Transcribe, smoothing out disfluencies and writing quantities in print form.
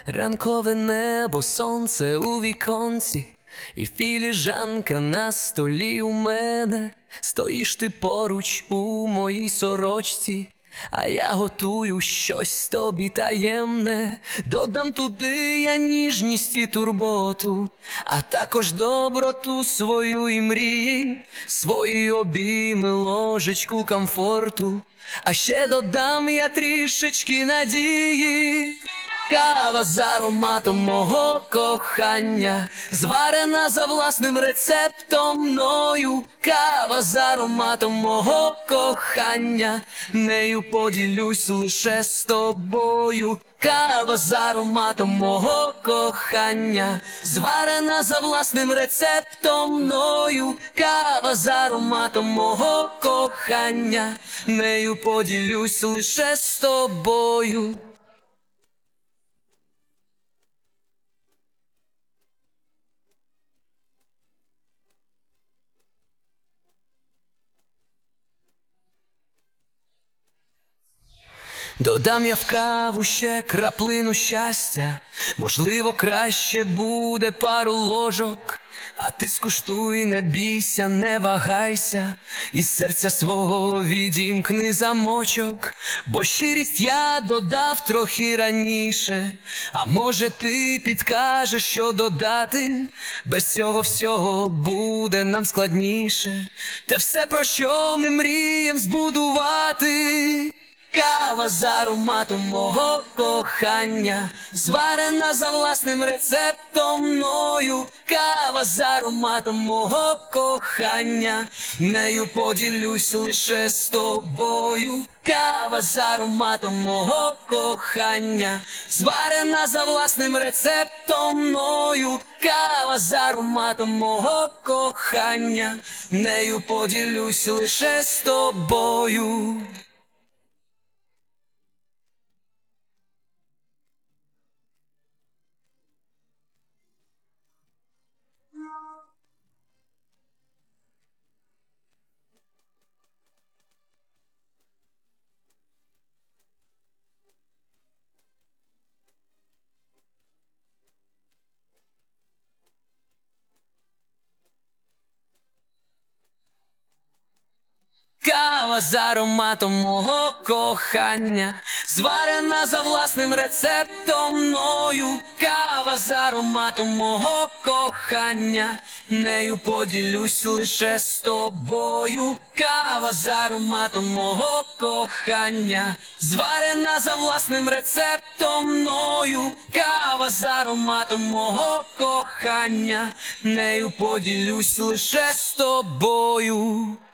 Ранкове небо, сонце у віконці, і філіжанка на столі у мене. Стоїш ти поруч у моїй сорочці, а я готую щось тобі таємне. Додам туди я ніжність і турботу, а також доброту свою і мрії, свої обійми, ложечку комфорту, а ще додам я трішечки надії. Кава з ароматом мого кохання, зварена за власним рецептом мною. Кава з ароматом мого кохання, нею поділюсь лише з тобою. Кава з ароматом мого кохання, зварена за власним рецептом мною. Кава з ароматом мого кохання, нею поділюсь лише з тобою. Додам я в каву ще краплину щастя, можливо, краще буде пару ложок. А ти скуштуй, не бійся, не вагайся, із серця свого відімкни замочок. Бо щирість я додав трохи раніше, а може ти підкажеш, що додати? Без цього всього буде нам складніше, те все, про що ми мрієм збудувати. Кава з ароматом мого кохання, зварена за власним рецептом мною. Кава з ароматом мого кохання, нею поділюсь лише з тобою. Кава з ароматом мого кохання, зварена за власним рецептом мною. Кава з ароматом мого кохання, нею поділюсь лише з тобою. Кава з ароматом мого кохання, зварена за власним рецептом мною. Кава з ароматом мого кохання, нею поділюсь лише з тобою. Кава з ароматом мого кохання, зварена за власним рецептом мною. Кава з ароматом мого кохання, нею поділюсь лише з тобою.